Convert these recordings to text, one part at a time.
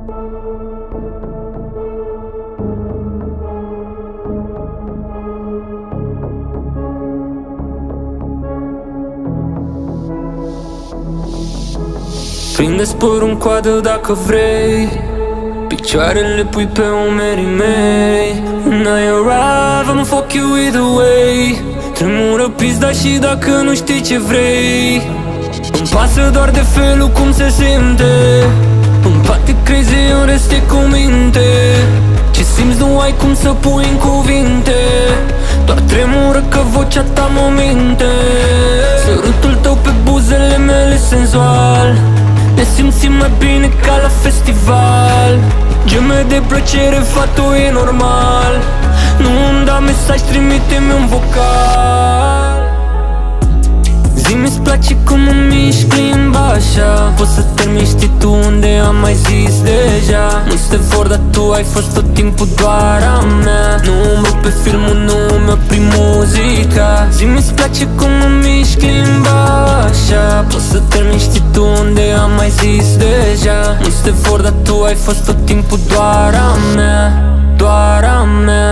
Prinde-ți părul în coadă dacă vrei, picioarele pui pe umerii mei. And I arrive, I'ma fuck you either way. Tremură pizda și dacă nu știi ce vrei. Îmi pasă doar de felul cum se simte. Îmi bate crazy, în rest e cu minte. Ce simți nu ai cum să pui în cuvinte. Doar tremură că vocea ta mă minte. Sărutul tău pe buzele mele senzual. Ne simțim mai bine ca la festival. Geme de plăcere, fată, e normal. Nu îmi da mesaj, trimite-mi un vocal. Zi-mi-ți place cum mă mișc limba așa. Poți să termini, știi tu unde am mai zis deja. Nu-ți te vor, dar tu ai fost tot timpul doar a mea. Nu-mi rupe filmul, nu-mi opri muzica. Zi-mi-ți place cum mă mișc limba așa. Poți să termini, știi tu unde am mai zis deja. Nu-ți te vor, dar tu ai fost tot timpul doar a mea. Doar a mea.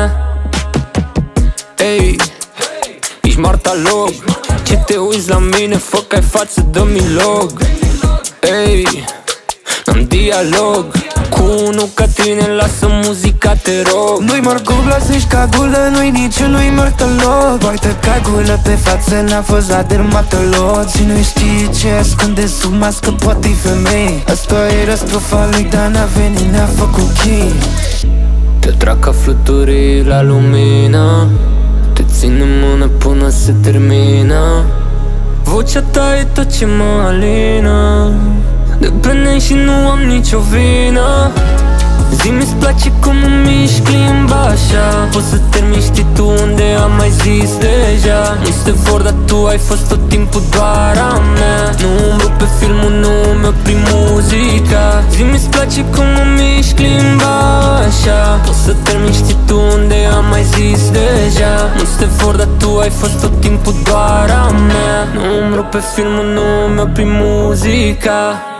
Ei, ești moarta loc. Ce te uiți la mine, fă că ai față, dă-mi log. Ei, n-am dialog cu unul ca tine, lasă muzica, te rog. Nu-i morcov, lasă-și cagulă, nu-i niciunui mortolog. Poartă cagulă pe față, n-a fost la dermatolog. Și nu știi ce ascunde sub mască, poate-i femei. Asta era strofa lui, dar n-a venit, ne-a făcut chei. Te trag ca fluturi la lumină. Te țin în mână până se termină. Vocea ta e tot ce mă alină. Dependent și nu am nicio vină. Zi-mi-ți place cum mă mișc limba așa. Poți să termini, știi tu unde am mai zis deja. Nu-ți te vor, dar tu ai fost tot timpul doar a mea. Nu-mi rupe filmul, nu-mi opri muzica. Zi-mi-ți place cum mă mișc limba așa. Poți să termini, știi tu unde am mai zis deja. Nu-ți te vor, dar tu ai fost tot timpul doar a mea. Nu-mi rupe filmul, nu-mi opri muzica.